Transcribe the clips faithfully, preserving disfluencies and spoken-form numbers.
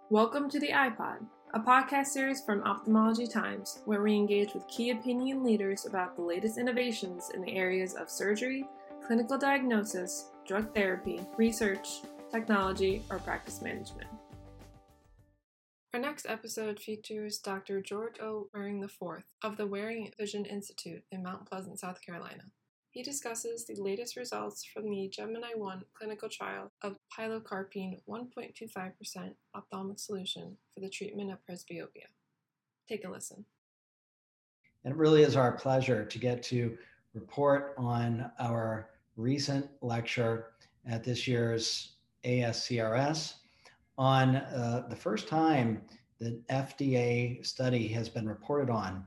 Welcome to the iPod, a podcast series from Ophthalmology Times, where we engage with key opinion leaders about the latest innovations in the areas of surgery, clinical diagnosis, drug therapy, research, technology, or practice management. Our next episode features Doctor George O. Waring the fourth of the Waring Vision Institute in Mount Pleasant, South Carolina. He discusses the latest results from the Gemini one clinical trial of pilocarpine one point two five percent ophthalmic solution for the treatment of presbyopia. Take a listen. And it really is our pleasure to get to report on our recent lecture at this year's A S C R S on uh, the first time that F D A study has been reported on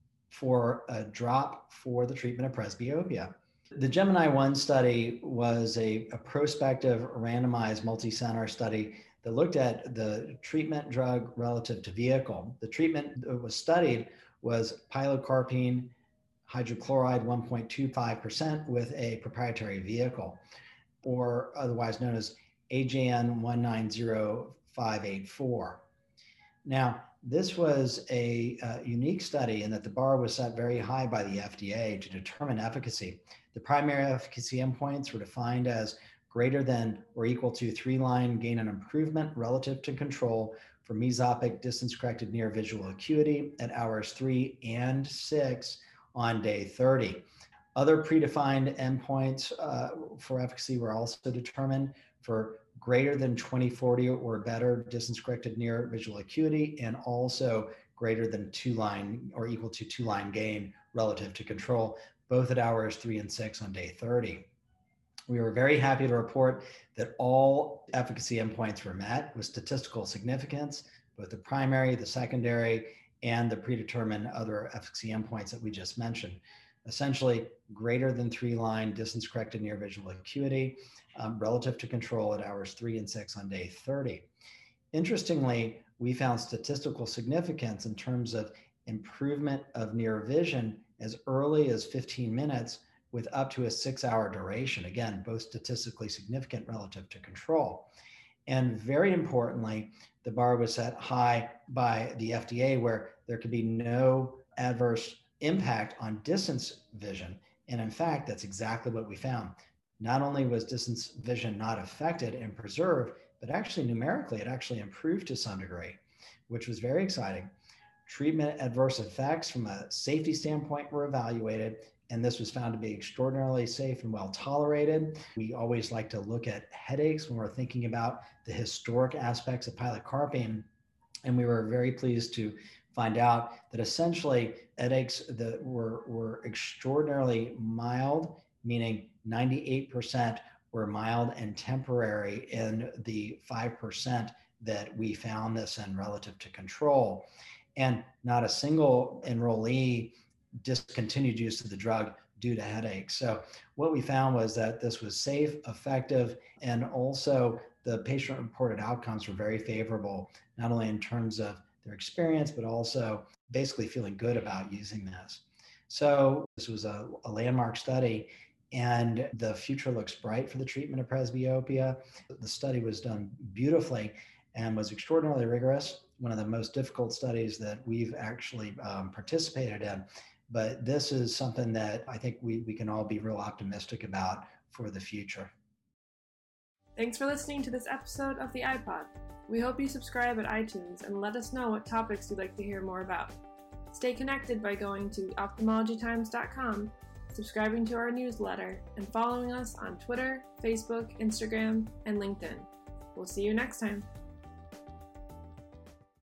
for a drop for the treatment of presbyopia. The Gemini one study was a, a prospective randomized multi-center study that looked at the treatment drug relative to vehicle. The treatment that was studied was pilocarpine hydrochloride one point two five percent with a proprietary vehicle, or otherwise known as A J N one nine zero five eight four. Now, this was a uh, unique study in that the bar was set very high by the F D A to determine efficacy. The primary efficacy endpoints were defined as greater than or equal to three-line gain and improvement relative to control for mesopic distance-corrected near visual acuity at hours three and six on day thirty. Other predefined endpoints uh, for efficacy were also determined for greater than twenty forty or better distance-corrected near visual acuity, and also greater than two-line or equal to two-line gain relative to control, both at hours three and six on day thirty. We were very happy to report that all efficacy endpoints were met with statistical significance, both the primary, the secondary, and the predetermined other efficacy endpoints that we just mentioned. Essentially, greater than three-line distance-corrected near visual acuity um, relative to control at hours three and six on day thirty. Interestingly, we found statistical significance in terms of improvement of near vision as early as fifteen minutes with up to a six-hour duration. Again, both statistically significant relative to control. And very importantly, the bar was set high by the F D A where there could be no adverse impact on distance vision. And in fact, that's exactly what we found. Not only was distance vision not affected and preserved, but actually numerically, it actually improved to some degree, which was very exciting. Treatment adverse effects from a safety standpoint were evaluated, and this was found to be extraordinarily safe and well tolerated. We always like to look at headaches when we're thinking about the historic aspects of pilocarpine, and we were very pleased to find out that essentially headaches that were, were extraordinarily mild, meaning ninety-eight percent were mild and temporary in the five percent that we found this in relative to control. And not a single enrollee discontinued use of the drug due to headaches. So what we found was that this was safe, effective, and also the patient-reported outcomes were very favorable, not only in terms of their experience, but also basically feeling good about using this. So this was a, a landmark study, and the future looks bright for the treatment of presbyopia. The study was done beautifully and was extraordinarily rigorous, one of the most difficult studies that we've actually um, participated in. But this is something that I think we, we can all be real optimistic about for the future. Thanks for listening to this episode of the iPod. We hope you subscribe at iTunes and let us know what topics you'd like to hear more about. Stay connected by going to ophthalmology times dot com, subscribing to our newsletter, and following us on Twitter, Facebook, Instagram, and LinkedIn. We'll see you next time.